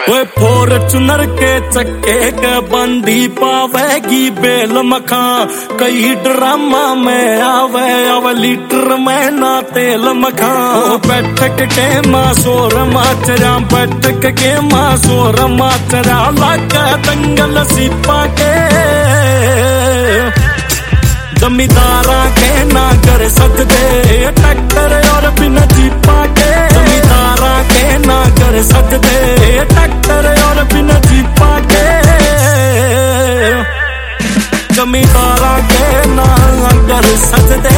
वे Fortuner के चक्के के बंदी पावेगी बेल मखा। कई ड्रामा में आवे अब लीटर में ना तेल मखा। बैठक के मासोर माचरा, बैठक के मासोर माचरा, लागा दंगल सिपा के। जमींदारा के ना कर सकते टक्कर और बिना जीपा के। जमींदारा के ना कर सकते टक्कर और बिना जीपा के। जमींदारा के ना कर सकते।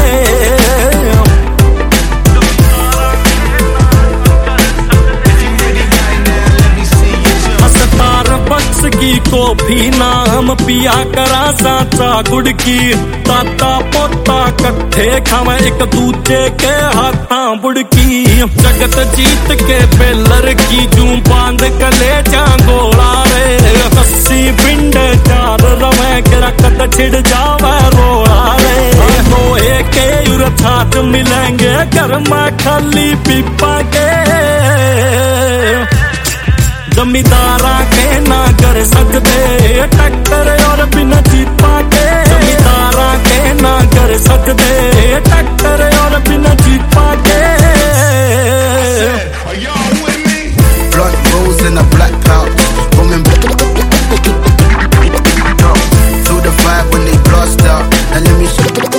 की कॉफी नाम पिया करा साचा गुड़ की। ताता पोता कट्ठे खावे एक दूजे के हाथा बुड़की। जगत जीत के बेलर की जू बांध कले जांगोला रे। कस्सी पिंड चार रवे के रकत छिड़ जावे रोड़ा रे। लोहे के उर छात मिलेंगे घर में खाली पीपा के। जमींदारा के ना कर सकते टक्कर और बिना जीपा के। जमींदारा के ना कर सकते टक्कर और बिना जीपा के। Blood rose in a black cloud, woman to the vibe when they blast out. And let me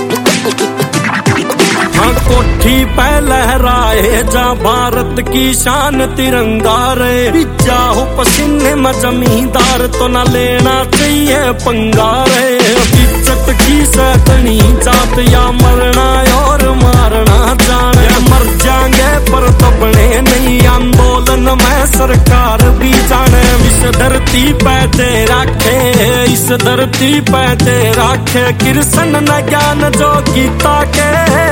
कोठी पे लहराए जा भारत की शान तिरंगा रे। जाओ पसीने में जमींदार तो न लेना चाहिए पंगा रे। इज्जत की सतनी जात या मरना और मारना जाने। मर जाएंगे पर दबने नहीं आंदोलन में सरकार भी जाने। इस धरती पे दे रखे, इस धरती पे दे रखे कृष्ण न ज्ञान जो गीता के।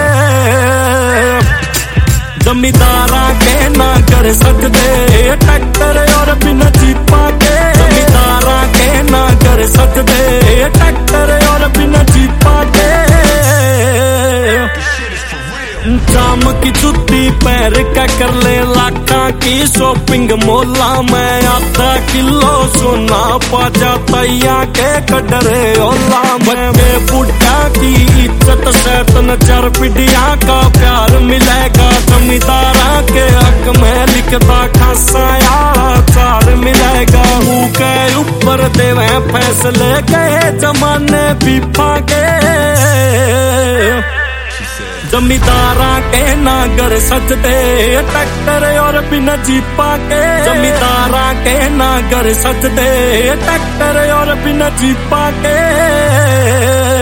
जमींदारा के ना कर सकते टक्कर और बिना जीपा के। जमींदारा के ना कर सकते टक्कर और बिना जीपा के। जाम की जुत्ती पैर का कर ले लाखा की शॉपिंग मोला में। आधा किलो सोना पा जाता या के कटरे ओला में। बुढ़ा की इज्जत से तन चार पीढ़िया का प्यार मिलेगा। जमींदारा के हक में लिखता खासाया चार मिलेगा। मुँह के ऊपर देवे फैसले गए जमाने पीपा के। जमींदारा के ना कर सकते टक्कर और बिना जीपा के। जमींदारा के ना कर सकते टक्कर और बिना जीपा के।